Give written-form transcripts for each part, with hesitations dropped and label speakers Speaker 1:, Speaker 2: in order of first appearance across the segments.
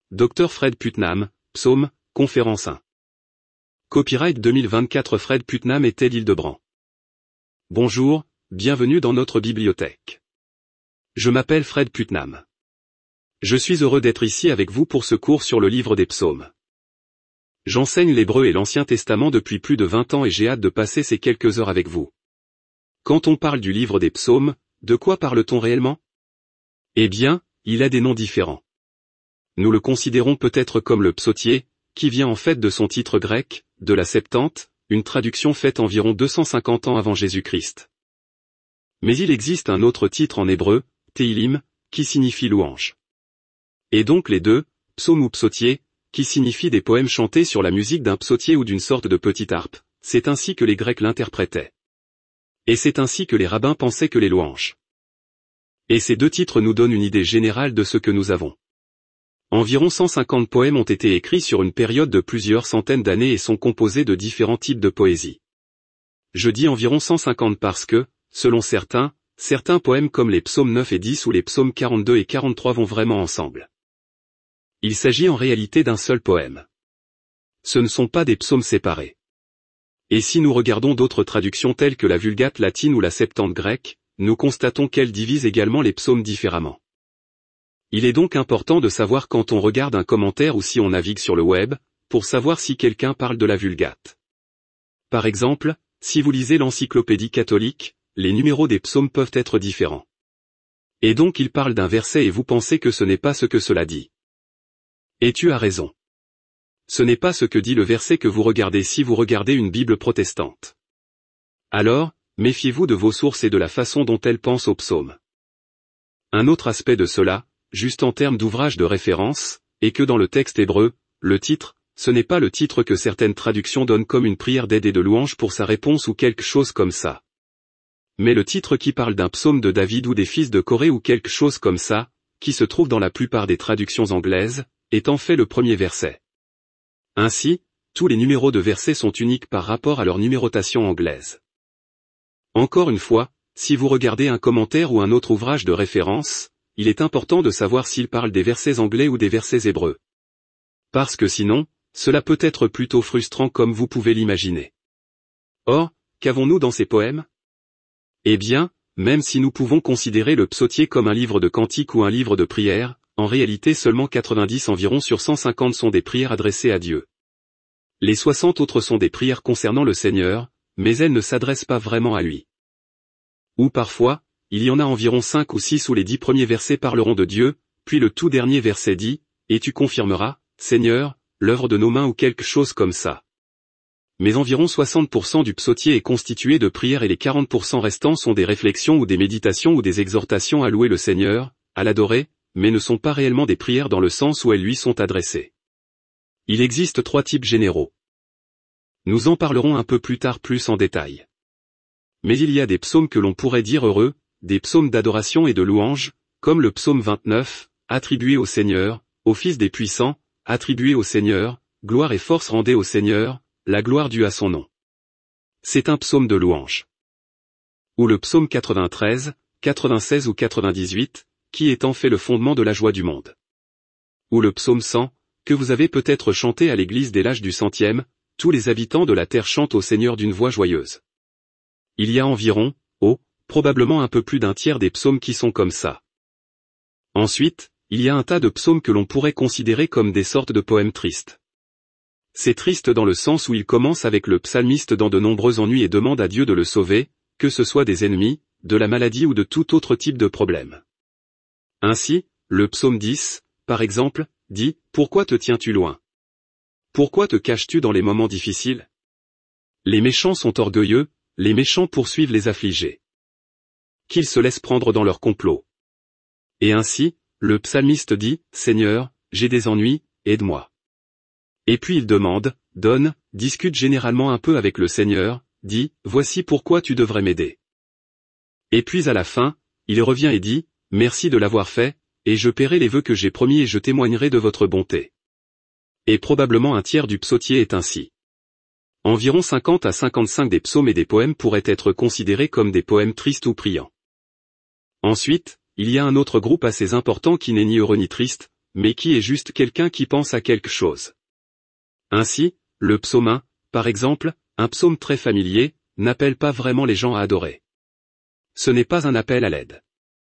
Speaker 1: Dr Fred Putnam, Psaume, Conférence 1. Copyright 2024 Fred Putnam et Ted Hildebrand. Bonjour, bienvenue dans notre bibliothèque. Je m'appelle Fred Putnam. Je suis heureux d'être ici avec vous pour ce cours sur le livre des psaumes. J'enseigne l'hébreu et l'Ancien Testament depuis plus de 20 ans et j'ai hâte de passer ces quelques heures avec vous. Quand on parle du livre des psaumes, de quoi parle-t-on réellement? Eh bien, il a des noms différents. Nous le considérons peut-être comme le psautier, qui vient en fait de son titre grec, de la Septante, une traduction faite environ 250 ans avant Jésus-Christ. Mais il existe un autre titre en hébreu, Tehillim, qui signifie louange. Et donc les deux, psaume ou psautier, qui signifient des poèmes chantés sur la musique d'un psautier ou d'une sorte de petite harpe, c'est ainsi que les Grecs l'interprétaient. Et c'est ainsi que les rabbins pensaient que les louanges. Et ces deux titres nous donnent une idée générale de ce que nous avons. Environ 150 poèmes ont été écrits sur une période de plusieurs centaines d'années et sont composés de différents types de poésie. Je dis environ 150 parce que, selon certains poèmes comme les psaumes 9 et 10 ou les psaumes 42 et 43 vont vraiment ensemble. Il s'agit en réalité d'un seul poème. Ce ne sont pas des psaumes séparés. Et si nous regardons d'autres traductions telles que la Vulgate latine ou la Septante grecque, nous constatons qu'elles divisent également les psaumes différemment. Il est donc important de savoir quand on regarde un commentaire ou si on navigue sur le web, pour savoir si quelqu'un parle de la Vulgate. Par exemple, si vous lisez l'encyclopédie catholique, les numéros des psaumes peuvent être différents. Et donc il parle d'un verset et vous pensez que ce n'est pas ce que cela dit. Et tu as raison. Ce n'est pas ce que dit le verset que vous regardez si vous regardez une Bible protestante. Alors, méfiez-vous de vos sources et de la façon dont elles pensent aux psaumes. Un autre aspect de cela, juste en termes d'ouvrage de référence, est que dans le texte hébreu, le titre, ce n'est pas le titre que certaines traductions donnent comme une prière d'aide et de louange pour sa réponse ou quelque chose comme ça. Mais le titre qui parle d'un psaume de David ou des fils de Corée ou quelque chose comme ça, qui se trouve dans la plupart des traductions anglaises, est en fait le premier verset. Ainsi, tous les numéros de versets sont uniques par rapport à leur numérotation anglaise. Encore une fois, si vous regardez un commentaire ou un autre ouvrage de référence, il est important de savoir s'il parle des versets anglais ou des versets hébreux. Parce que sinon, cela peut être plutôt frustrant comme vous pouvez l'imaginer. Or, qu'avons-nous dans ces poèmes? Eh bien, même si nous pouvons considérer le psautier comme un livre de cantiques ou un livre de prières, en réalité seulement 90 environ sur 150 sont des prières adressées à Dieu. Les 60 autres sont des prières concernant le Seigneur, mais elles ne s'adressent pas vraiment à lui. Ou parfois, il y en a environ 5 ou 6 où les 10 premiers versets parleront de Dieu, puis le tout dernier verset dit, « Et tu confirmeras, Seigneur, l'œuvre de nos mains » ou quelque chose comme ça. Mais environ 60% du psautier est constitué de prières et les 40% restants sont des réflexions ou des méditations ou des exhortations à louer le Seigneur, à l'adorer, mais ne sont pas réellement des prières dans le sens où elles lui sont adressées. Il existe 3 types généraux. Nous en parlerons un peu plus tard plus en détail. Mais il y a des psaumes que l'on pourrait dire heureux, des psaumes d'adoration et de louange, comme le psaume 29, attribué au Seigneur, au Fils des puissants, attribué au Seigneur, gloire et force rendez au Seigneur, la gloire due à son nom. C'est un psaume de louange. Ou le psaume 93, 96 ou 98, qui est en fait le fondement de la joie du monde. Ou le psaume 100, que vous avez peut-être chanté à l'église dès l'âge du 100e, tous les habitants de la terre chantent au Seigneur d'une voix joyeuse. Il y a environ, probablement un peu plus d'un tiers des psaumes qui sont comme ça. Ensuite, il y a un tas de psaumes que l'on pourrait considérer comme des sortes de poèmes tristes. C'est triste dans le sens où il commence avec le psalmiste dans de nombreux ennuis et demande à Dieu de le sauver, que ce soit des ennemis, de la maladie ou de tout autre type de problème. Ainsi, le psaume 10, par exemple, dit « Pourquoi te tiens-tu loin? Pourquoi te caches-tu dans les moments difficiles? Les méchants sont orgueilleux, les méchants poursuivent les affligés. Qu'ils se laissent prendre dans leur complot. » Et ainsi, le psalmiste dit « Seigneur, j'ai des ennuis, aide-moi. » Et puis il demande, donne, discute généralement un peu avec le Seigneur, dit « Voici pourquoi tu devrais m'aider. » Et puis à la fin, il revient et dit « Merci de l'avoir fait, et je paierai les vœux que j'ai promis et je témoignerai de votre bonté. » Et probablement un tiers du psautier est ainsi. Environ 50 à 55 des psaumes et des poèmes pourraient être considérés comme des poèmes tristes ou priants. Ensuite, il y a un autre groupe assez important qui n'est ni heureux ni triste, mais qui est juste quelqu'un qui pense à quelque chose. Ainsi, le psaume 1, par exemple, un psaume très familier, n'appelle pas vraiment les gens à adorer. Ce n'est pas un appel à l'aide.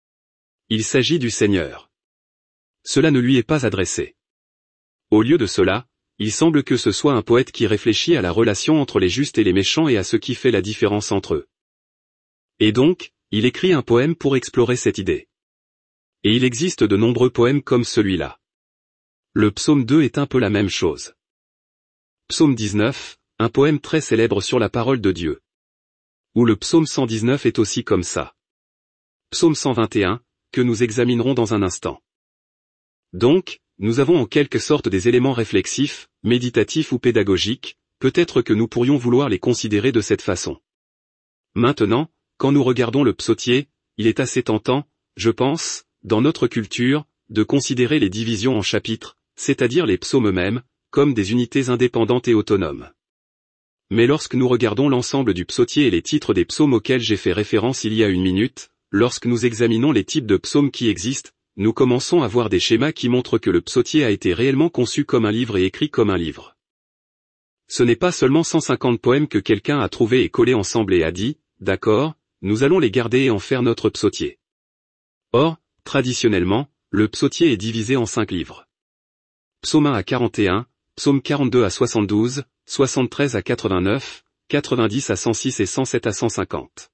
Speaker 1: Il s'agit du Seigneur. Cela ne lui est pas adressé. Au lieu de cela, il semble que ce soit un poète qui réfléchit à la relation entre les justes et les méchants et à ce qui fait la différence entre eux. Et donc, il écrit un poème pour explorer cette idée. Et il existe de nombreux poèmes comme celui-là. Le psaume 2 est un peu la même chose. Psaume 19, un poème très célèbre sur la parole de Dieu. Ou le psaume 119 est aussi comme ça. Psaume 121, que nous examinerons dans un instant. Donc, nous avons en quelque sorte des éléments réflexifs, méditatifs ou pédagogiques, peut-être que nous pourrions vouloir les considérer de cette façon. Maintenant, quand nous regardons le psautier, il est assez tentant, je pense, dans notre culture, de considérer les divisions en chapitres, c'est-à-dire les psaumes eux-mêmes, comme des unités indépendantes et autonomes. Mais lorsque nous regardons l'ensemble du psautier et les titres des psaumes auxquels j'ai fait référence il y a une minute, lorsque nous examinons les types de psaumes qui existent, nous commençons à voir des schémas qui montrent que le psautier a été réellement conçu comme un livre et écrit comme un livre. Ce n'est pas seulement 150 poèmes que quelqu'un a trouvés et collés ensemble et a dit, d'accord, nous allons les garder et en faire notre psautier. Or, traditionnellement, le psautier est divisé en 5 livres. Psaume 1 à 41, psaume 42 à 72, 73 à 89, 90 à 106 et 107 à 150.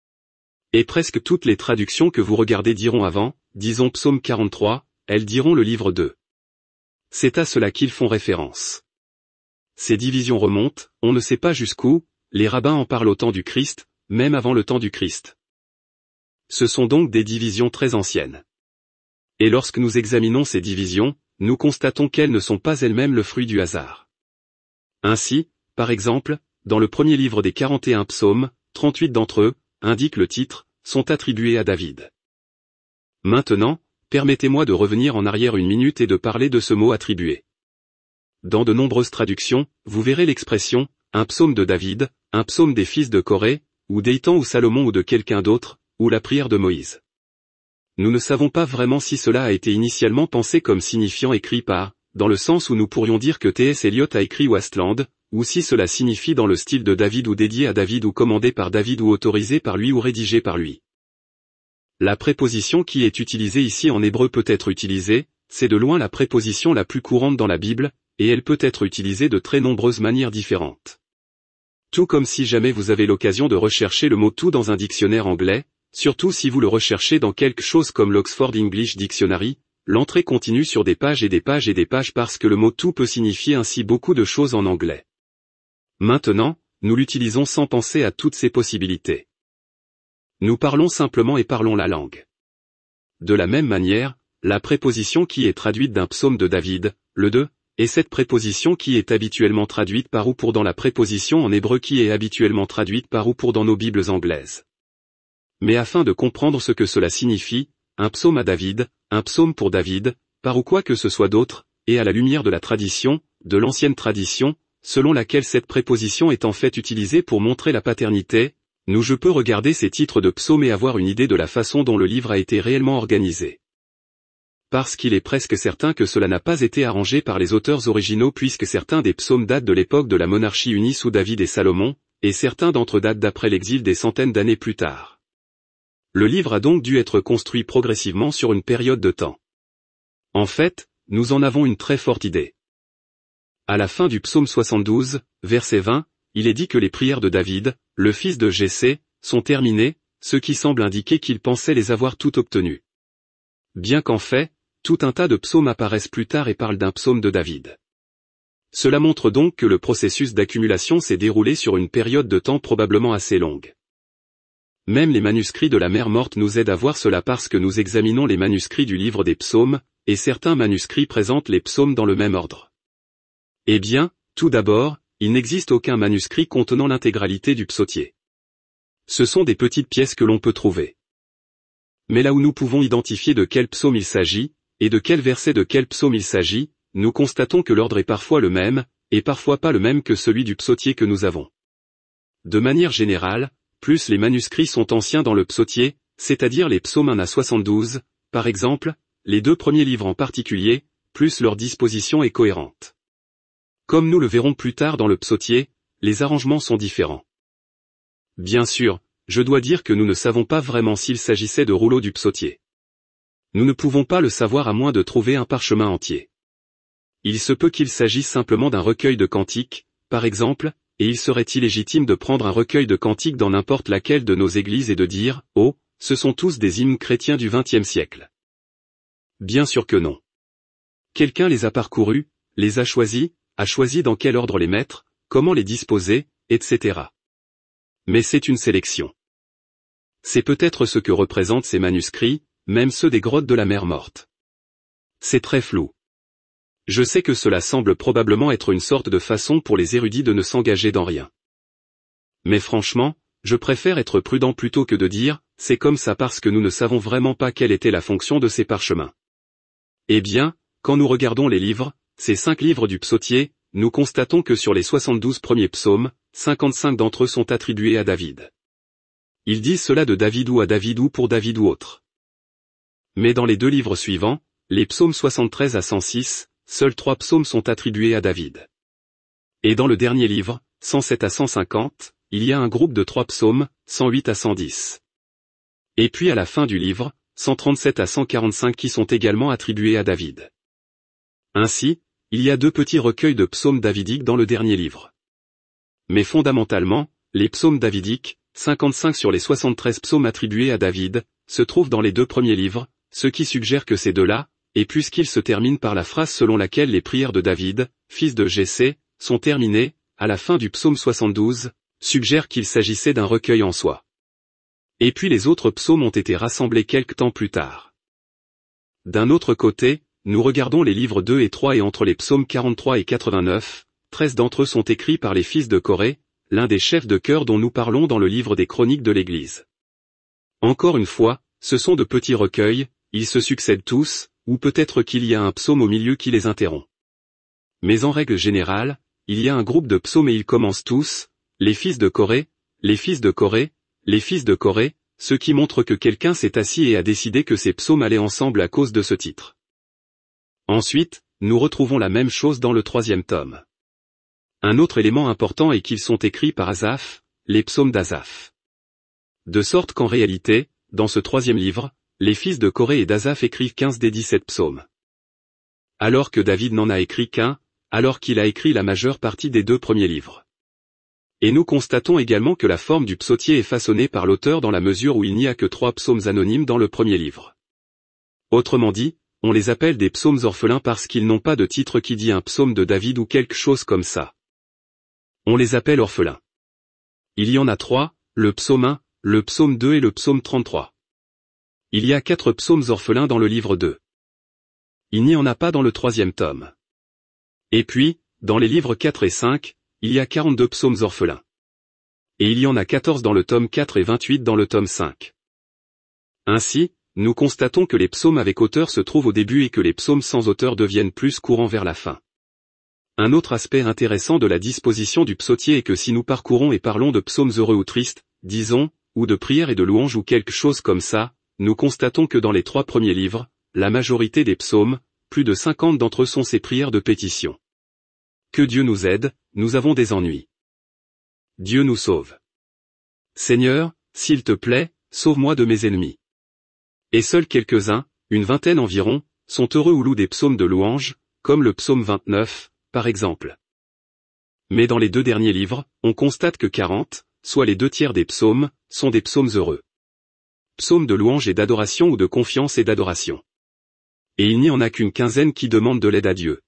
Speaker 1: Et presque toutes les traductions que vous regardez diront avant, disons psaume 43, elles diront le livre 2. C'est à cela qu'ils font référence. Ces divisions remontent, on ne sait pas jusqu'où, les rabbins en parlent au temps du Christ, même avant le temps du Christ. Ce sont donc des divisions très anciennes. Et lorsque nous examinons ces divisions, nous constatons qu'elles ne sont pas elles-mêmes le fruit du hasard. Ainsi, par exemple, dans le premier livre des 41 psaumes, 38 d'entre eux, indiquent le titre, sont attribués à David. Maintenant, permettez-moi de revenir en arrière une minute et de parler de ce mot attribué. Dans de nombreuses traductions, vous verrez l'expression, un psaume de David, un psaume des fils de Corée, ou d'Étan ou Salomon ou de quelqu'un d'autre, ou la prière de Moïse. Nous ne savons pas vraiment si cela a été initialement pensé comme signifiant écrit par, dans le sens où nous pourrions dire que T.S. Eliot a écrit Wasteland, ou si cela signifie dans le style de David ou dédié à David ou commandé par David ou autorisé par lui ou rédigé par lui. La préposition qui est utilisée ici en hébreu peut être utilisée, c'est de loin la préposition la plus courante dans la Bible, et elle peut être utilisée de très nombreuses manières différentes. Tout comme si jamais vous avez l'occasion de rechercher le mot tout dans un dictionnaire anglais, surtout si vous le recherchez dans quelque chose comme l'Oxford English Dictionary, l'entrée continue sur des pages et des pages et des pages parce que le mot tout peut signifier ainsi beaucoup de choses en anglais. Maintenant, nous l'utilisons sans penser à toutes ces possibilités. Nous parlons simplement et parlons la langue. De la même manière, la préposition qui est traduite d'un psaume de David, le 2, est cette préposition qui est habituellement traduite par ou pour dans la préposition en hébreu qui est habituellement traduite par ou pour dans nos Bibles anglaises. Mais afin de comprendre ce que cela signifie, un psaume à David, un psaume pour David, par ou quoi que ce soit d'autre, et à la lumière de la tradition, de l'ancienne tradition, selon laquelle cette préposition est en fait utilisée pour montrer la paternité, je peux regarder ces titres de psaumes et avoir une idée de la façon dont le livre a été réellement organisé. Parce qu'il est presque certain que cela n'a pas été arrangé par les auteurs originaux puisque certains des psaumes datent de l'époque de la monarchie unie sous David et Salomon, et certains d'entre eux datent d'après l'exil des centaines d'années plus tard. Le livre a donc dû être construit progressivement sur une période de temps. En fait, nous en avons une très forte idée. À la fin du psaume 72, verset 20, il est dit que les prières de David, le fils de Jessé, sont terminées, ce qui semble indiquer qu'il pensait les avoir toutes obtenues. Bien qu'en fait, tout un tas de psaumes apparaissent plus tard et parlent d'un psaume de David. Cela montre donc que le processus d'accumulation s'est déroulé sur une période de temps probablement assez longue. Même les manuscrits de la Mer Morte nous aident à voir cela parce que nous examinons les manuscrits du livre des psaumes, et certains manuscrits présentent les psaumes dans le même ordre. Eh bien, tout d'abord, il n'existe aucun manuscrit contenant l'intégralité du psautier. Ce sont des petites pièces que l'on peut trouver. Mais là où nous pouvons identifier de quel psaume il s'agit, et de quel verset de quel psaume il s'agit, nous constatons que l'ordre est parfois le même, et parfois pas le même que celui du psautier que nous avons. De manière générale, plus les manuscrits sont anciens dans le psautier, c'est-à-dire les psaumes 1 à 72, par exemple, les deux premiers livres en particulier, plus leur disposition est cohérente. Comme nous le verrons plus tard dans le psautier, les arrangements sont différents. Bien sûr, je dois dire que nous ne savons pas vraiment s'il s'agissait de rouleaux du psautier. Nous ne pouvons pas le savoir à moins de trouver un parchemin entier. Il se peut qu'il s'agisse simplement d'un recueil de cantiques, par exemple, et il serait illégitime de prendre un recueil de cantiques dans n'importe laquelle de nos églises et de dire « Oh, ce sont tous des hymnes chrétiens du XXe siècle ». Bien sûr que non. Quelqu'un les a parcourus, les a choisi dans quel ordre les mettre, comment les disposer, etc. Mais c'est une sélection. C'est peut-être ce que représentent ces manuscrits, même ceux des grottes de la mer Morte. C'est très flou. Je sais que cela semble probablement être une sorte de façon pour les érudits de ne s'engager dans rien. Mais franchement, je préfère être prudent plutôt que de dire, c'est comme ça parce que nous ne savons vraiment pas quelle était la fonction de ces parchemins. Eh bien, quand nous regardons les livres, ces 5 livres du psautier, nous constatons que sur les 72 premiers psaumes, 55 d'entre eux sont attribués à David. Ils disent cela de David ou à David ou pour David ou autre. Mais dans les 2 livres suivants, les psaumes 73 à 106, seuls 3 psaumes sont attribués à David. Et dans le dernier livre, 107 à 150, il y a un groupe de 3 psaumes, 108 à 110. Et puis à la fin du livre, 137 à 145 qui sont également attribués à David. Ainsi, il y a 2 petits recueils de psaumes davidiques dans le dernier livre. Mais fondamentalement, les psaumes davidiques, 55 sur les 73 psaumes attribués à David, se trouvent dans les 2 premiers livres, ce qui suggère que ces 2-là, et puisqu'ils se terminent par la phrase selon laquelle les prières de David, fils de Jessé, sont terminées, à la fin du psaume 72, suggère qu'il s'agissait d'un recueil en soi. Et puis les autres psaumes ont été rassemblés quelque temps plus tard. D'un autre côté, nous regardons les livres 2 et 3 et entre les psaumes 43 et 89, 13 d'entre eux sont écrits par les fils de Corée, l'un des chefs de chœur dont nous parlons dans le livre des chroniques de l'Église. Encore une fois, ce sont de petits recueils, ils se succèdent tous, ou peut-être qu'il y a un psaume au milieu qui les interrompt. Mais en règle générale, il y a un groupe de psaumes et ils commencent tous, les fils de Corée, les fils de Corée, les fils de Corée, ce qui montre que quelqu'un s'est assis et a décidé que ces psaumes allaient ensemble à cause de ce titre. Ensuite, nous retrouvons la même chose dans le 3e tome. Un autre élément important est qu'ils sont écrits par Asaph, les psaumes d'Asaph. De sorte qu'en réalité, dans ce 3e livre, les fils de Corée et d'Asaph écrivent 15 des 17 psaumes. Alors que David n'en a écrit qu'un, alors qu'il a écrit la majeure partie des 2 premiers livres. Et nous constatons également que la forme du psautier est façonnée par l'auteur dans la mesure où il n'y a que 3 psaumes anonymes dans le premier livre. Autrement dit, on les appelle des psaumes orphelins parce qu'ils n'ont pas de titre qui dit un psaume de David ou quelque chose comme ça. On les appelle orphelins. Il y en a 3, le psaume 1, le psaume 2 et le psaume 33. Il y a 4 psaumes orphelins dans le livre 2. Il n'y en a pas dans le 3e tome. Et puis, dans les livres 4 et 5, il y a 42 psaumes orphelins. Et il y en a 14 dans le tome 4 et 28 dans le tome 5. Ainsi, nous constatons que les psaumes avec auteur se trouvent au début et que les psaumes sans auteur deviennent plus courants vers la fin. Un autre aspect intéressant de la disposition du psautier est que si nous parcourons et parlons de psaumes heureux ou tristes, disons, ou de prières et de louanges ou quelque chose comme ça, nous constatons que dans les 3 premiers livres, la majorité des psaumes, plus de 50 d'entre eux sont ces prières de pétition. Que Dieu nous aide, nous avons des ennuis. Dieu nous sauve. Seigneur, s'il te plaît, sauve-moi de mes ennemis. Et seuls quelques-uns, une vingtaine environ, sont heureux ou louent des psaumes de louange, comme le psaume 29, par exemple. Mais dans les 2 derniers livres, on constate que 40, soit les 2/3 des psaumes, sont des psaumes heureux. Psaumes de louange et d'adoration ou de confiance et d'adoration. Et il n'y en a qu'une quinzaine qui demandent de l'aide à Dieu.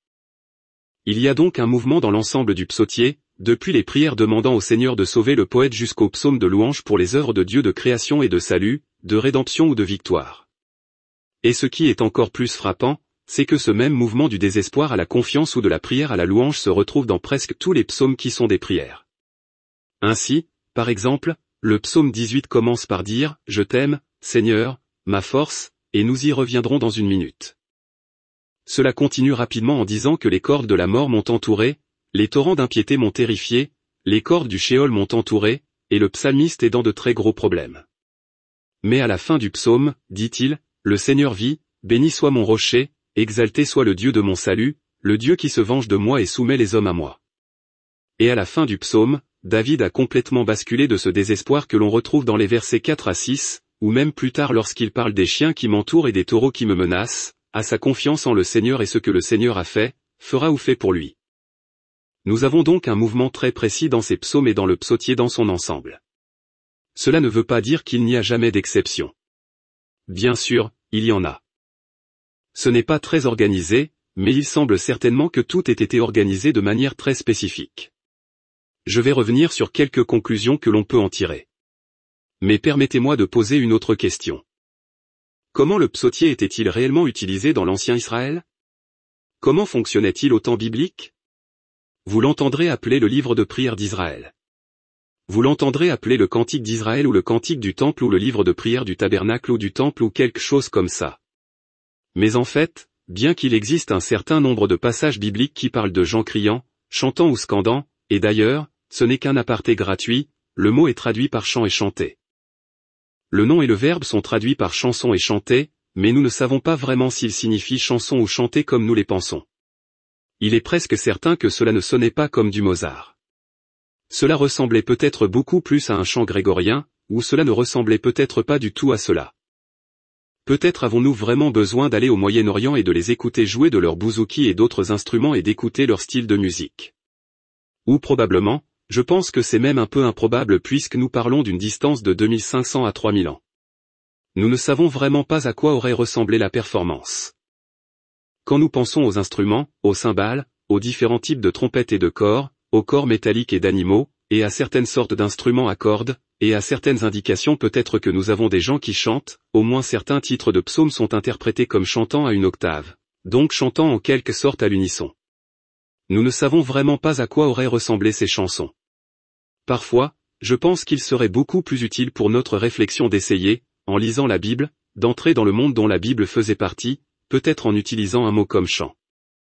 Speaker 1: Il y a donc un mouvement dans l'ensemble du psautier, depuis les prières demandant au Seigneur de sauver le poète jusqu'aux psaumes de louange pour les œuvres de Dieu de création et de salut, de rédemption ou de victoire. Et ce qui est encore plus frappant, c'est que ce même mouvement du désespoir à la confiance ou de la prière à la louange se retrouve dans presque tous les psaumes qui sont des prières. Ainsi, par exemple, le psaume 18 commence par dire « Je t'aime, Seigneur, ma force », et nous y reviendrons dans une minute. Cela continue rapidement en disant que les cordes de la mort m'ont entouré, les torrents d'impiété m'ont terrifié, les cordes du Sheol m'ont entouré, et le psalmiste est dans de très gros problèmes. Mais à la fin du psaume, dit-il, « Le Seigneur vit, béni soit mon rocher, exalté soit le Dieu de mon salut, le Dieu qui se venge de moi et soumet les hommes à moi. Et à la fin du psaume, David a complètement basculé de ce désespoir que l'on retrouve dans les versets 4 à 6, ou même plus tard lorsqu'il parle des chiens qui m'entourent et des taureaux qui me menacent, à sa confiance en le Seigneur et ce que le Seigneur a fait, fera ou fait pour lui. Nous avons donc un mouvement très précis dans ces psaumes et dans le psautier dans son ensemble. Cela ne veut pas dire qu'il n'y a jamais d'exception. Bien sûr, il y en a. Ce n'est pas très organisé, mais il semble certainement que tout ait été organisé de manière très spécifique. Je vais revenir sur quelques conclusions que l'on peut en tirer. Mais permettez-moi de poser une autre question. Comment le psautier était-il réellement utilisé dans l'ancien Israël? Comment fonctionnait-il au temps biblique? Vous l'entendrez appeler le livre de prière d'Israël. Vous l'entendrez appeler le cantique d'Israël ou le cantique du temple ou le livre de prière du tabernacle ou du temple ou quelque chose comme ça. Mais en fait, bien qu'il existe un certain nombre de passages bibliques qui parlent de gens criant, chantant ou scandant, et d'ailleurs, ce n'est qu'un aparté gratuit, le mot est traduit par chant et chanter. Le nom et le verbe sont traduits par chanson et chanter, mais nous ne savons pas vraiment s'ils signifient chanson ou chanter comme nous les pensons. Il est presque certain que cela ne sonnait pas comme du Mozart. Cela ressemblait peut-être beaucoup plus à un chant grégorien, ou cela ne ressemblait peut-être pas du tout à cela. Peut-être avons-nous vraiment besoin d'aller au Moyen-Orient et de les écouter jouer de leurs bouzouki et d'autres instruments et d'écouter leur style de musique. Ou probablement, je pense que c'est même un peu improbable puisque nous parlons d'une distance de 2500 à 3000 ans. Nous ne savons vraiment pas à quoi aurait ressemblé la performance. Quand nous pensons aux instruments, aux cymbales, aux différents types de trompettes et de corps, aux corps métalliques et d'animaux, et à certaines sortes d'instruments à cordes, et à certaines indications peut-être que nous avons des gens qui chantent, au moins certains titres de psaumes sont interprétés comme chantant à une octave, donc chantant en quelque sorte à l'unisson. Nous ne savons vraiment pas à quoi auraient ressemblé ces chansons. Parfois, je pense qu'il serait beaucoup plus utile pour notre réflexion d'essayer, en lisant la Bible, d'entrer dans le monde dont la Bible faisait partie, peut-être en utilisant un mot comme chant.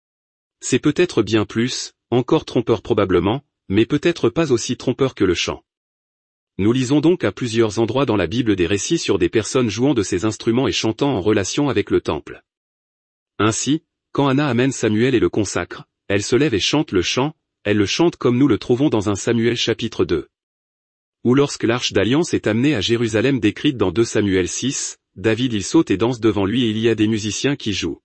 Speaker 1: C'est peut-être bien plus, encore trompeur probablement, mais peut-être pas aussi trompeur que le chant. Nous lisons donc à plusieurs endroits dans la Bible des récits sur des personnes jouant de ces instruments et chantant en relation avec le temple. Ainsi, quand Anna amène Samuel et le consacre, elle se lève et chante le chant, elle le chante comme nous le trouvons dans 1 Samuel chapitre 2. Ou lorsque l'arche d'alliance est amenée à Jérusalem décrite dans 2 Samuel 6, David il saute et danse devant lui et il y a des musiciens qui jouent.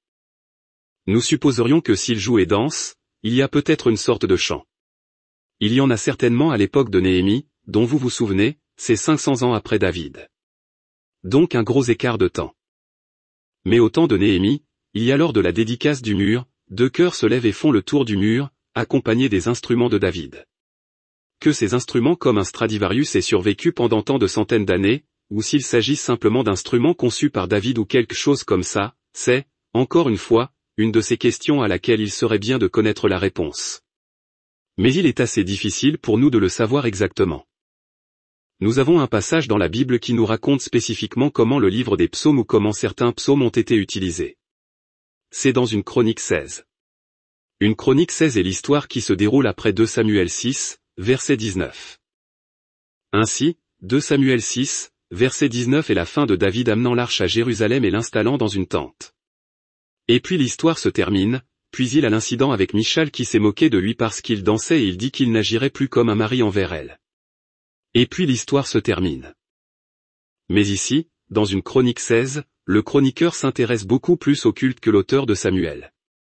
Speaker 1: Nous supposerions que s'il joue et danse, il y a peut-être une sorte de chant. Il y en a certainement à l'époque de Néhémie, dont vous vous souvenez, c'est 500 ans après David. Donc un gros écart de temps. Mais au temps de Néhémie, il y a lors de la dédicace du mur, 2 chœurs se lèvent et font le tour du mur, accompagnés des instruments de David. Que ces instruments comme un Stradivarius aient survécu pendant tant de centaines d'années, ou s'il s'agit simplement d'instruments conçus par David ou quelque chose comme ça, c'est, encore une fois, une de ces questions à laquelle il serait bien de connaître la réponse. Mais il est assez difficile pour nous de le savoir exactement. Nous avons un passage dans la Bible qui nous raconte spécifiquement comment le livre des psaumes ou comment certains psaumes ont été utilisés. C'est dans une chronique 16. Une chronique 16 est l'histoire qui se déroule après 2 Samuel 6, verset 19. Ainsi, 2 Samuel 6, verset 19 est la fin de David amenant l'arche à Jérusalem et l'installant dans une tente. Et puis l'histoire se termine, puis il a l'incident avec Michal qui s'est moqué de lui parce qu'il dansait et il dit qu'il n'agirait plus comme un mari envers elle. Et puis l'histoire se termine. Mais ici, dans une chronique 16, le chroniqueur s'intéresse beaucoup plus au culte que l'auteur de Samuel.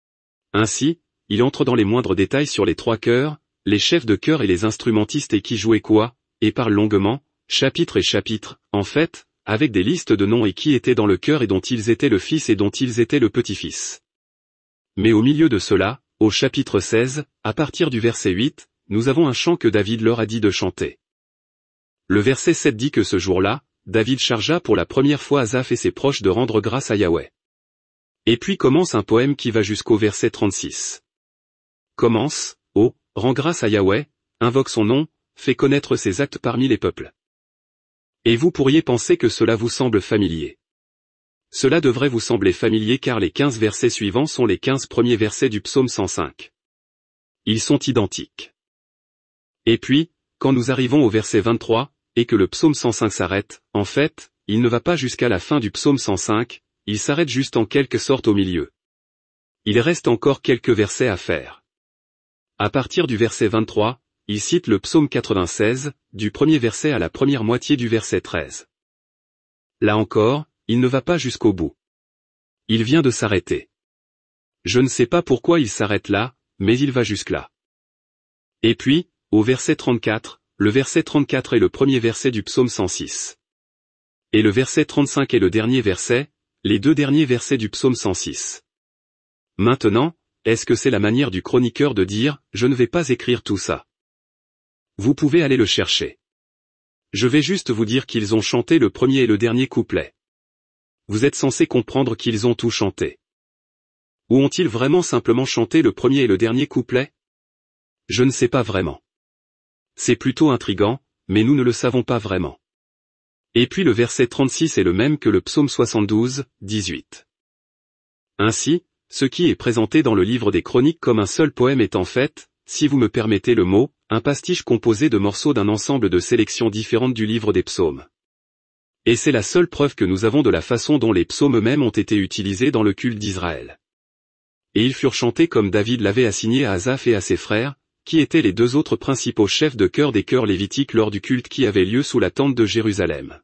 Speaker 1: Ainsi, il entre dans les moindres détails sur les 3 chœurs, les chefs de chœur et les instrumentistes et qui jouaient quoi, et parle longuement, chapitre et chapitre, en fait, avec des listes de noms et qui étaient dans le chœur et dont ils étaient le fils et dont ils étaient le petit-fils. Mais au milieu de cela, au chapitre 16, à partir du verset 8, nous avons un chant que David leur a dit de chanter. Le verset 7 dit que ce jour-là, David chargea pour la première fois Asaph et ses proches de rendre grâce à Yahweh. Et puis commence un poème qui va jusqu'au verset 36. Commence, oh, rends grâce à Yahweh, invoque son nom, fais connaître ses actes parmi les peuples. Et vous pourriez penser que cela vous semble familier. Cela devrait vous sembler familier car les 15 versets suivants sont les 15 premiers versets du psaume 105. Ils sont identiques. Et puis, quand nous arrivons au verset 23, et que le psaume 105 s'arrête, en fait, il ne va pas jusqu'à la fin du psaume 105, il s'arrête juste en quelque sorte au milieu. Il reste encore quelques versets à faire. À partir du verset 23, il cite le psaume 96, du premier verset à la première moitié du verset 13. Là encore, il ne va pas jusqu'au bout. Il vient de s'arrêter. Je ne sais pas pourquoi il s'arrête là, mais il va jusque-là. Et puis, au verset 34, le verset 34 est le premier verset du psaume 106. Et le verset 35 est le dernier verset, les deux derniers versets du psaume 106. Maintenant, est-ce que c'est la manière du chroniqueur de dire « Je ne vais pas écrire tout ça ». Vous pouvez aller le chercher. Je vais juste vous dire qu'ils ont chanté le premier et le dernier couplet. Vous êtes censé comprendre qu'ils ont tout chanté. Ou ont-ils vraiment simplement chanté le premier et le dernier couplet? Je ne sais pas vraiment. C'est plutôt intriguant, mais nous ne le savons pas vraiment. Et puis le verset 36 est le même que le psaume 72, 18. Ainsi, ce qui est présenté dans le livre des Chroniques comme un seul poème est en fait, si vous me permettez le mot, un pastiche composé de morceaux d'un ensemble de sélections différentes du livre des psaumes. Et c'est la seule preuve que nous avons de la façon dont les psaumes eux-mêmes ont été utilisés dans le culte d'Israël. Et ils furent chantés comme David l'avait assigné à Asaph et à ses frères, qui étaient les deux autres principaux chefs de chœur des chœurs lévitiques lors du culte qui avait lieu sous la tente de Jérusalem.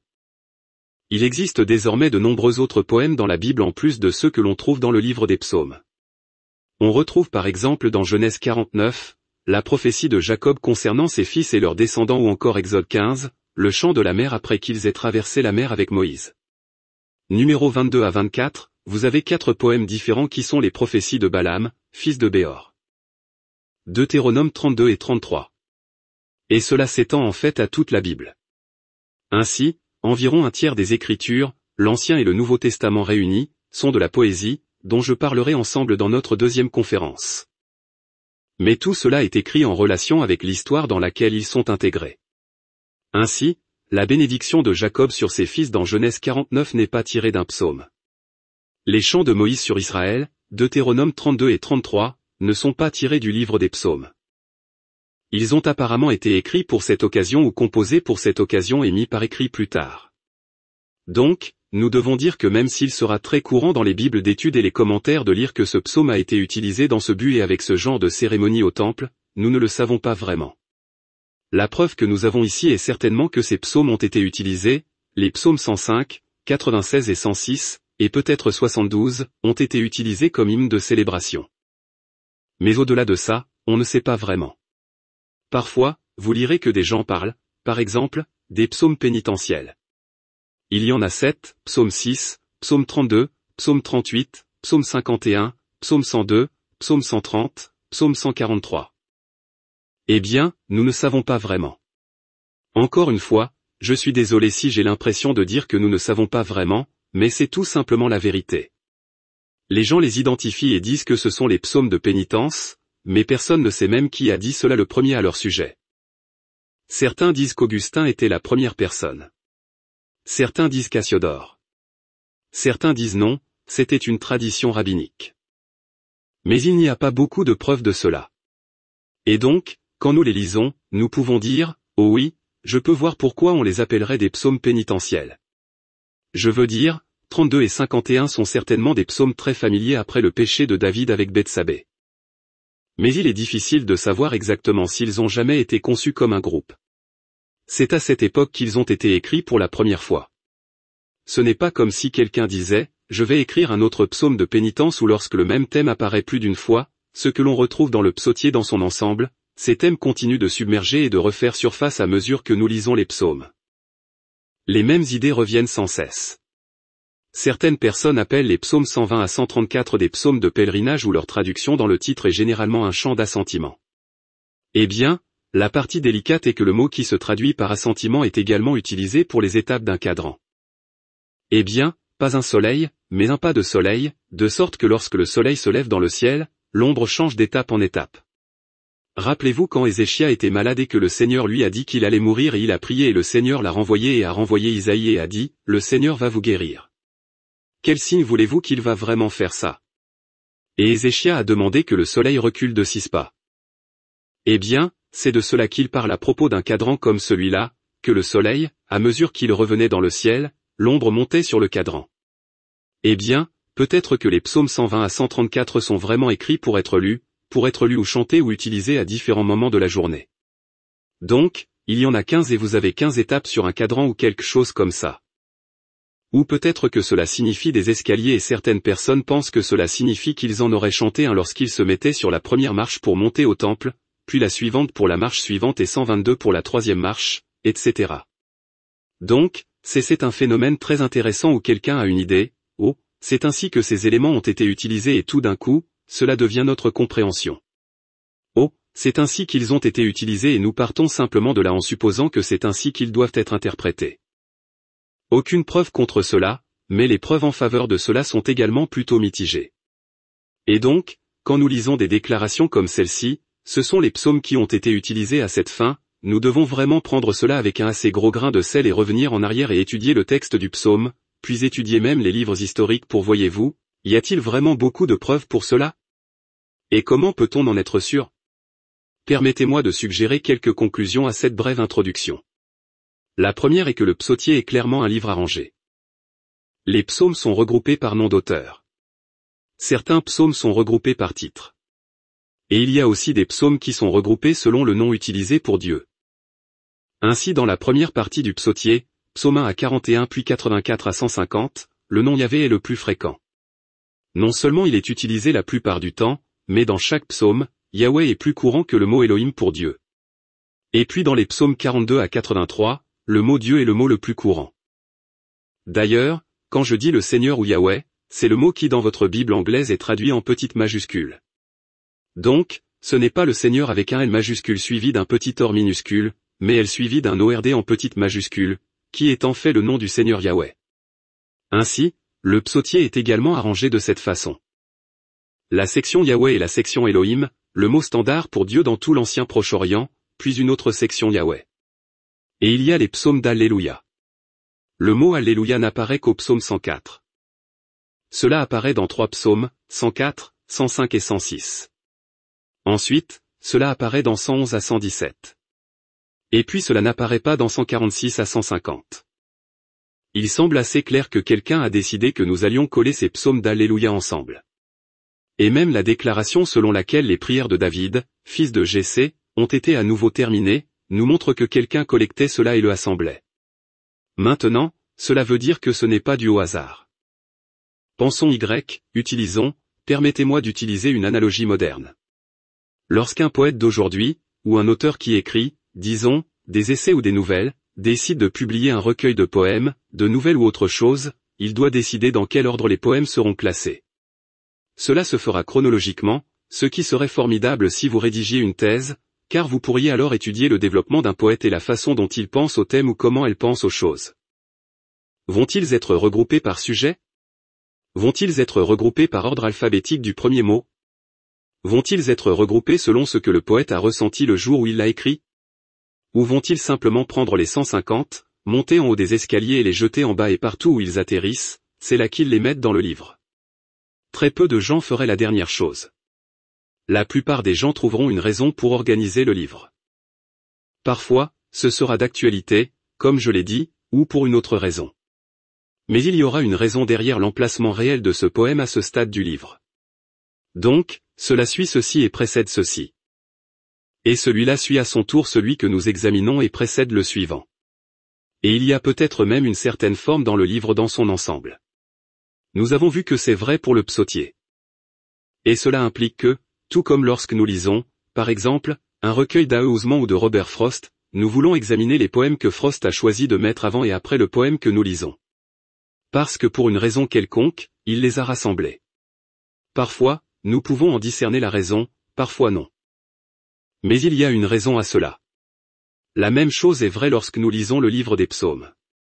Speaker 1: Il existe désormais de nombreux autres poèmes dans la Bible en plus de ceux que l'on trouve dans le livre des psaumes. On retrouve par exemple dans Genèse 49, la prophétie de Jacob concernant ses fils et leurs descendants ou encore Exode 15, le chant de la mer après qu'ils aient traversé la mer avec Moïse. Numéro 22 à 24, vous avez 4 poèmes différents qui sont les prophéties de Balaam, fils de Béor. Deutéronome 32 et 33. Et cela s'étend en fait à toute la Bible. Ainsi, environ un tiers des Écritures, l'Ancien et le Nouveau Testament réunis, sont de la poésie, dont je parlerai ensemble dans notre deuxième conférence. Mais tout cela est écrit en relation avec l'histoire dans laquelle ils sont intégrés. Ainsi, la bénédiction de Jacob sur ses fils dans Genèse 49 n'est pas tirée d'un psaume. Les chants de Moïse sur Israël, Deutéronome 32 et 33, ne sont pas tirés du livre des psaumes. Ils ont apparemment été écrits pour cette occasion ou composés pour cette occasion et mis par écrit plus tard. Donc, nous devons dire que même s'il sera très courant dans les Bibles d'études et les commentaires de lire que ce psaume a été utilisé dans ce but et avec ce genre de cérémonie au temple, nous ne le savons pas vraiment. La preuve que nous avons ici est certainement que ces psaumes ont été utilisés, les psaumes 105, 96 et 106, et peut-être 72, ont été utilisés comme hymne de célébration. Mais au-delà de ça, on ne sait pas vraiment. Parfois, vous lirez que des gens parlent, par exemple, des psaumes pénitentiels. Il y en a 7, psaume 6, psaume 32, psaume 38, psaume 51, psaume 102, psaume 130, psaume 143. Eh bien, nous ne savons pas vraiment. Encore une fois, je suis désolé si j'ai l'impression de dire que nous ne savons pas vraiment, mais c'est tout simplement la vérité. Les gens les identifient et disent que ce sont les psaumes de pénitence, mais personne ne sait même qui a dit cela le premier à leur sujet. Certains disent qu'Augustin était la première personne. Certains disent Cassiodore. Certains disent non, c'était une tradition rabbinique. Mais il n'y a pas beaucoup de preuves de cela. Et donc, quand nous les lisons, nous pouvons dire, oh oui, je peux voir pourquoi on les appellerait des psaumes pénitentiels. Je veux dire, 32 et 51 sont certainement des psaumes très familiers après le péché de David avec Bethsabée. Mais il est difficile de savoir exactement s'ils ont jamais été conçus comme un groupe. C'est à cette époque qu'ils ont été écrits pour la première fois. Ce n'est pas comme si quelqu'un disait, je vais écrire un autre psaume de pénitence ou lorsque le même thème apparaît plus d'une fois, ce que l'on retrouve dans le psautier dans son ensemble, ces thèmes continuent de submerger et de refaire surface à mesure que nous lisons les psaumes. Les mêmes idées reviennent sans cesse. Certaines personnes appellent les psaumes 120 à 134 des psaumes de pèlerinage où leur traduction dans le titre est généralement un chant d'assentiment. Eh bien, la partie délicate est que le mot qui se traduit par assentiment est également utilisé pour les étapes d'un cadran. Eh bien, pas un soleil, mais un pas de soleil, de sorte que lorsque le soleil se lève dans le ciel, l'ombre change d'étape en étape. Rappelez-vous quand Ézéchias était malade et que le Seigneur lui a dit qu'il allait mourir et il a prié et le Seigneur l'a renvoyé et a renvoyé Isaïe et a dit, le Seigneur va vous guérir. Quel signe voulez-vous qu'il va vraiment faire ça? Et Ézéchias a demandé que le soleil recule de 6 pas. Eh bien, c'est de cela qu'il parle à propos d'un cadran comme celui-là, que le soleil, à mesure qu'il revenait dans le ciel, l'ombre montait sur le cadran. Eh bien, peut-être que les psaumes 120 à 134 sont vraiment écrits pour être lus ou chantés ou utilisés à différents moments de la journée. Donc, il y en a 15 et vous avez 15 étapes sur un cadran ou quelque chose comme ça. Ou peut-être que cela signifie des escaliers et certaines personnes pensent que cela signifie qu'ils en auraient chanté un lorsqu'ils se mettaient sur la première marche pour monter au temple, puis la suivante pour la marche suivante et 122 pour la troisième marche, etc. Donc, c'est un phénomène très intéressant où quelqu'un a une idée, oh, c'est ainsi que ces éléments ont été utilisés et tout d'un coup, cela devient notre compréhension. Oh, c'est ainsi qu'ils ont été utilisés et nous partons simplement de là en supposant que c'est ainsi qu'ils doivent être interprétés. Aucune preuve contre cela, mais les preuves en faveur de cela sont également plutôt mitigées. Et donc, quand nous lisons des déclarations comme celle-ci, ce sont les psaumes qui ont été utilisés à cette fin, nous devons vraiment prendre cela avec un assez gros grain de sel et revenir en arrière et étudier le texte du psaume, puis étudier même les livres historiques pour voyez-vous, y a-t-il vraiment beaucoup de preuves pour cela? Et comment peut-on en être sûr? Permettez-moi de suggérer quelques conclusions à cette brève introduction. La première est que le psautier est clairement un livre arrangé. Les psaumes sont regroupés par nom d'auteur. Certains psaumes sont regroupés par titre. Et il y a aussi des psaumes qui sont regroupés selon le nom utilisé pour Dieu. Ainsi dans la première partie du psautier, psaume 1 à 41 puis 84 à 150, le nom Yahvé est le plus fréquent. Non seulement il est utilisé la plupart du temps, mais dans chaque psaume, Yahweh est plus courant que le mot Elohim pour Dieu. Et puis dans les psaumes 42 à 83, le mot Dieu est le mot le plus courant. D'ailleurs, quand je dis le Seigneur ou Yahweh, c'est le mot qui dans votre Bible anglaise est traduit en petite majuscule. Donc, ce n'est pas le Seigneur avec un L majuscule suivi d'un petit or minuscule, mais L suivi d'un ORD en petite majuscule, qui est en fait le nom du Seigneur Yahweh. Ainsi, le psautier est également arrangé de cette façon. La section Yahweh et la section Elohim, le mot standard pour Dieu dans tout l'Ancien Proche-Orient, puis une autre section Yahweh. Et il y a les psaumes d'Alléluia. Le mot Alléluia n'apparaît qu'au psaume 104. Cela apparaît dans 3 psaumes, 104, 105 et 106. Ensuite, cela apparaît dans 111 à 117. Et puis cela n'apparaît pas dans 146 à 150. Il semble assez clair que quelqu'un a décidé que nous allions coller ces psaumes d'Alléluia ensemble. Et même la déclaration selon laquelle les prières de David, fils de Jessé, ont été à nouveau terminées, nous montre que quelqu'un collectait cela et le assemblait. Maintenant, cela veut dire que ce n'est pas dû au hasard. Pensons permettez-moi d'utiliser une analogie moderne. Lorsqu'un poète d'aujourd'hui, ou un auteur qui écrit, disons, des essais ou des nouvelles, décide de publier un recueil de poèmes, de nouvelles ou autre chose, il doit décider dans quel ordre les poèmes seront classés. Cela se fera chronologiquement, ce qui serait formidable si vous rédigiez une thèse, car vous pourriez alors étudier le développement d'un poète et la façon dont il pense au thème ou comment elle pense aux choses. Vont-ils être regroupés par sujet? Vont-ils être regroupés par ordre alphabétique du premier mot? Vont-ils être regroupés selon ce que le poète a ressenti le jour où il l'a écrit? Ou vont-ils simplement prendre les 150, monter en haut des escaliers et les jeter en bas et partout où ils atterrissent, c'est là qu'ils les mettent dans le livre? Très peu de gens feraient la dernière chose. La plupart des gens trouveront une raison pour organiser le livre. Parfois, ce sera d'actualité, comme je l'ai dit, ou pour une autre raison. Mais il y aura une raison derrière l'emplacement réel de ce poème à ce stade du livre. Donc, cela suit ceci et précède ceci. Et celui-là suit à son tour celui que nous examinons et précède le suivant. Et il y a peut-être même une certaine forme dans le livre dans son ensemble. Nous avons vu que c'est vrai pour le psautier. Et cela implique que, tout comme lorsque nous lisons, par exemple, un recueil d'A.E. Housman ou de Robert Frost, nous voulons examiner les poèmes que Frost a choisi de mettre avant et après le poème que nous lisons. Parce que pour une raison quelconque, il les a rassemblés. Parfois, nous pouvons en discerner la raison, parfois non. Mais il y a une raison à cela. La même chose est vraie lorsque nous lisons le livre des psaumes.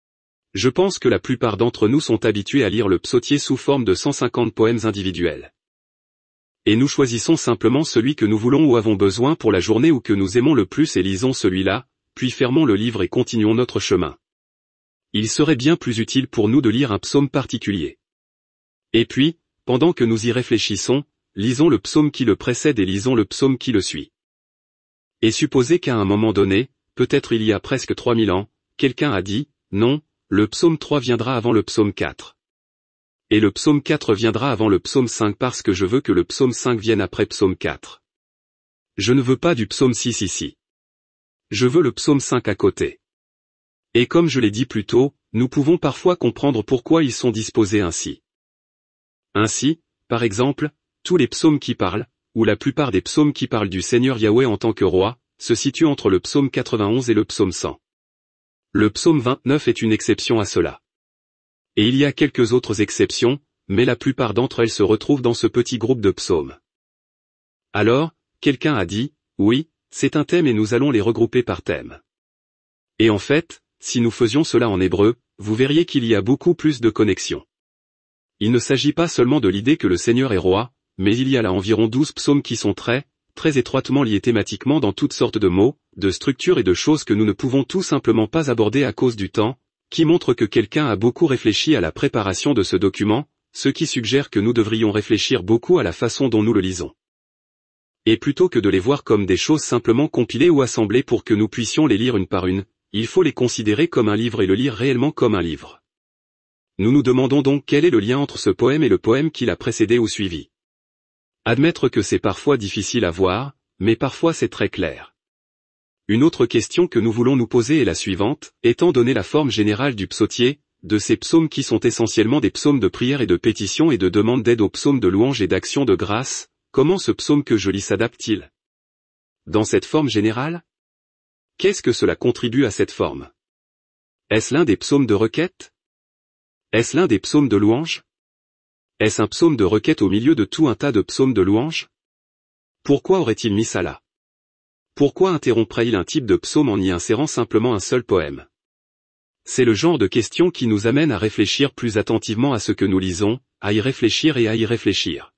Speaker 1: Je pense que la plupart d'entre nous sont habitués à lire le psautier sous forme de 150 poèmes individuels. Et nous choisissons simplement celui que nous voulons ou avons besoin pour la journée ou que nous aimons le plus et lisons celui-là, puis fermons le livre et continuons notre chemin. Il serait bien plus utile pour nous de lire un psaume particulier. Et puis, pendant que nous y réfléchissons, lisons le psaume qui le précède et lisons le psaume qui le suit. Et supposez qu'à un moment donné, peut-être il y a presque 3000 ans, quelqu'un a dit, non, le psaume 3 viendra avant le psaume 4. Et le psaume 4 viendra avant le psaume 5 parce que je veux que le psaume 5 vienne après psaume 4. Je ne veux pas du psaume 6 ici. Je veux le psaume 5 à côté. Et comme je l'ai dit plus tôt, nous pouvons parfois comprendre pourquoi ils sont disposés ainsi. Ainsi, par exemple, tous les psaumes qui parlent, ou la plupart des psaumes qui parlent du Seigneur Yahweh en tant que roi, se situent entre le psaume 91 et le psaume 100. Le psaume 29 est une exception à cela. Et il y a quelques autres exceptions, mais la plupart d'entre elles se retrouvent dans ce petit groupe de psaumes. Alors, quelqu'un a dit, oui, c'est un thème et nous allons les regrouper par thème. Et en fait, si nous faisions cela en hébreu, vous verriez qu'il y a beaucoup plus de connexions. Il ne s'agit pas seulement de l'idée que le Seigneur est roi, mais il y a là environ 12 psaumes qui sont très étroitement liés thématiquement dans toutes sortes de mots, de structures et de choses que nous ne pouvons tout simplement pas aborder à cause du temps, qui montre que quelqu'un a beaucoup réfléchi à la préparation de ce document, ce qui suggère que nous devrions réfléchir beaucoup à la façon dont nous le lisons. Et plutôt que de les voir comme des choses simplement compilées ou assemblées pour que nous puissions les lire une par une, il faut les considérer comme un livre et le lire réellement comme un livre. Nous nous demandons donc quel est le lien entre ce poème et le poème qui l'a précédé ou suivi. Admettre que c'est parfois difficile à voir, mais parfois c'est très clair. Une autre question que nous voulons nous poser est la suivante, étant donné la forme générale du psautier, de ces psaumes qui sont essentiellement des psaumes de prière et de pétition et de demande d'aide aux psaumes de louange et d'action de grâce, comment ce psaume que je lis s'adapte-t-il? Dans cette forme générale? Qu'est-ce que cela contribue à cette forme? Est-ce l'un des psaumes de requête? Est-ce l'un des psaumes de louange? Est-ce un psaume de requête au milieu de tout un tas de psaumes de louange? Pourquoi aurait-il mis ça là? Pourquoi interromprait-il un type de psaume en y insérant simplement un seul poème? C'est le genre de question qui nous amène à réfléchir plus attentivement à ce que nous lisons, à y réfléchir et à y réfléchir.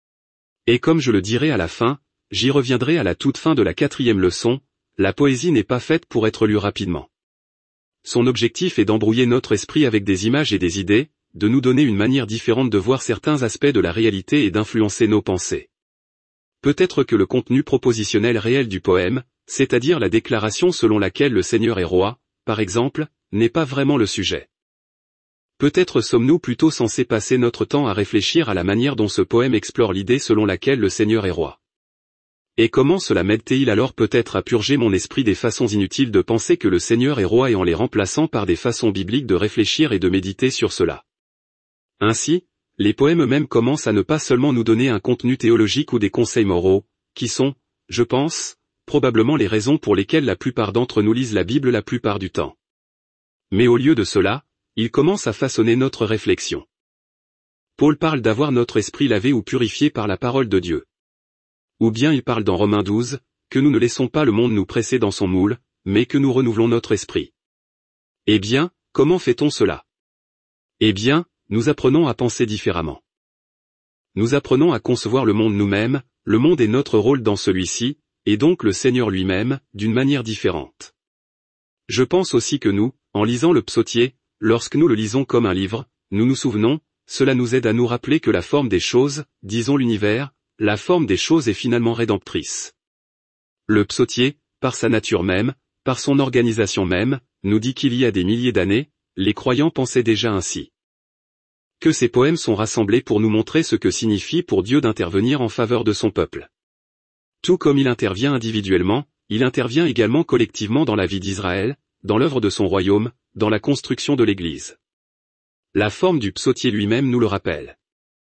Speaker 1: Et comme je le dirai à la fin, j'y reviendrai à la toute fin de la 4e leçon, la poésie n'est pas faite pour être lue rapidement. Son objectif est d'embrouiller notre esprit avec des images et des idées, de nous donner une manière différente de voir certains aspects de la réalité et d'influencer nos pensées. Peut-être que le contenu propositionnel réel du poème, c'est-à-dire la déclaration selon laquelle le Seigneur est roi, par exemple, n'est pas vraiment le sujet. Peut-être sommes-nous plutôt censés passer notre temps à réfléchir à la manière dont ce poème explore l'idée selon laquelle le Seigneur est roi. Et comment cela m'aide-t-il alors peut-être à purger mon esprit des façons inutiles de penser que le Seigneur est roi et en les remplaçant par des façons bibliques de réfléchir et de méditer sur cela. Ainsi, les poèmes eux-mêmes commencent à ne pas seulement nous donner un contenu théologique ou des conseils moraux, qui sont, je pense, probablement les raisons pour lesquelles la plupart d'entre nous lisent la Bible la plupart du temps. Mais au lieu de cela, ils commencent à façonner notre réflexion. Paul parle d'avoir notre esprit lavé ou purifié par la parole de Dieu. Ou bien il parle dans Romains 12, que nous ne laissons pas le monde nous presser dans son moule, mais que nous renouvelons notre esprit. Eh bien, comment fait-on cela? Eh bien, nous apprenons à penser différemment. Nous apprenons à concevoir le monde nous-mêmes, le monde et notre rôle dans celui-ci, et donc le Seigneur lui-même, d'une manière différente. Je pense aussi que nous, en lisant le psautier, lorsque nous le lisons comme un livre, nous nous souvenons, cela nous aide à nous rappeler que la forme des choses, disons l'univers, la forme des choses est finalement rédemptrice. Le psautier, par sa nature même, par son organisation même, nous dit qu'il y a des milliers d'années, les croyants pensaient déjà ainsi. Que ces poèmes sont rassemblés pour nous montrer ce que signifie pour Dieu d'intervenir en faveur de son peuple. Tout comme il intervient individuellement, il intervient également collectivement dans la vie d'Israël, dans l'œuvre de son royaume, dans la construction de l'Église. La forme du psautier lui-même nous le rappelle.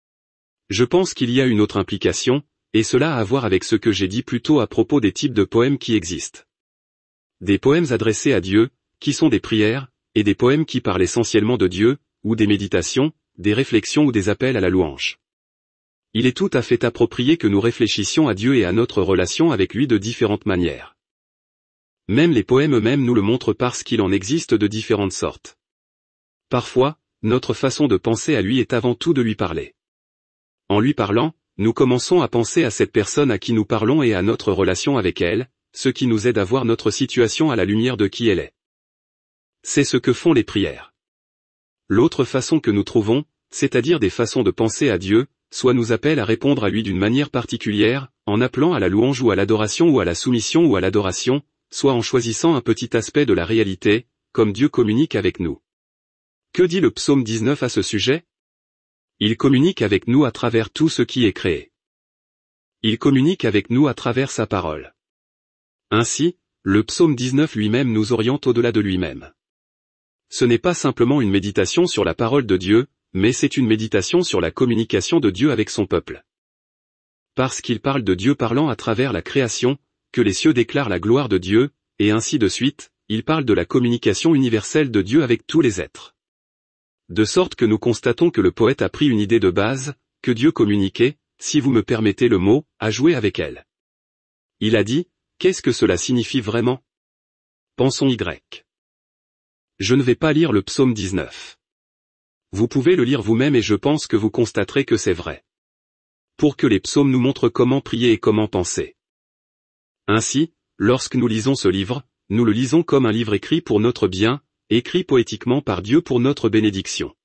Speaker 1: Je pense qu'il y a une autre implication, et cela a à voir avec ce que j'ai dit plus tôt à propos des types de poèmes qui existent. Des poèmes adressés à Dieu, qui sont des prières, et des poèmes qui parlent essentiellement de Dieu, ou des méditations, des réflexions ou des appels à la louange. Il est tout à fait approprié que nous réfléchissions à Dieu et à notre relation avec lui de différentes manières. Même les poèmes eux-mêmes nous le montrent parce qu'il en existe de différentes sortes. Parfois, notre façon de penser à lui est avant tout de lui parler. En lui parlant, nous commençons à penser à cette personne à qui nous parlons et à notre relation avec elle, ce qui nous aide à voir notre situation à la lumière de qui elle est. C'est ce que font les prières. L'autre façon que nous trouvons, c'est-à-dire des façons de penser à Dieu, soit nous appelle à répondre à lui d'une manière particulière, en appelant à la louange ou à l'adoration ou à la soumission ou à l'adoration, soit en choisissant un petit aspect de la réalité, comme Dieu communique avec nous. Que dit le psaume 19 à ce sujet? Il communique avec nous à travers tout ce qui est créé. Il communique avec nous à travers sa parole. Ainsi, le psaume 19 lui-même nous oriente au-delà de lui-même. Ce n'est pas simplement une méditation sur la parole de Dieu, mais c'est une méditation sur la communication de Dieu avec son peuple. Parce qu'il parle de Dieu parlant à travers la création, que les cieux déclarent la gloire de Dieu, et ainsi de suite, il parle de la communication universelle de Dieu avec tous les êtres. De sorte que nous constatons que le poète a pris une idée de base, que Dieu communiquait, si vous me permettez le mot, à jouer avec elle. Il a dit, qu'est-ce que cela signifie vraiment? Pensons Y. Je ne vais pas lire le psaume 19. Vous pouvez le lire vous-même et je pense que vous constaterez que c'est vrai. Pour que les psaumes nous montrent comment prier et comment penser. Ainsi, lorsque nous lisons ce livre, nous le lisons comme un livre écrit pour notre bien, écrit poétiquement par Dieu pour notre bénédiction.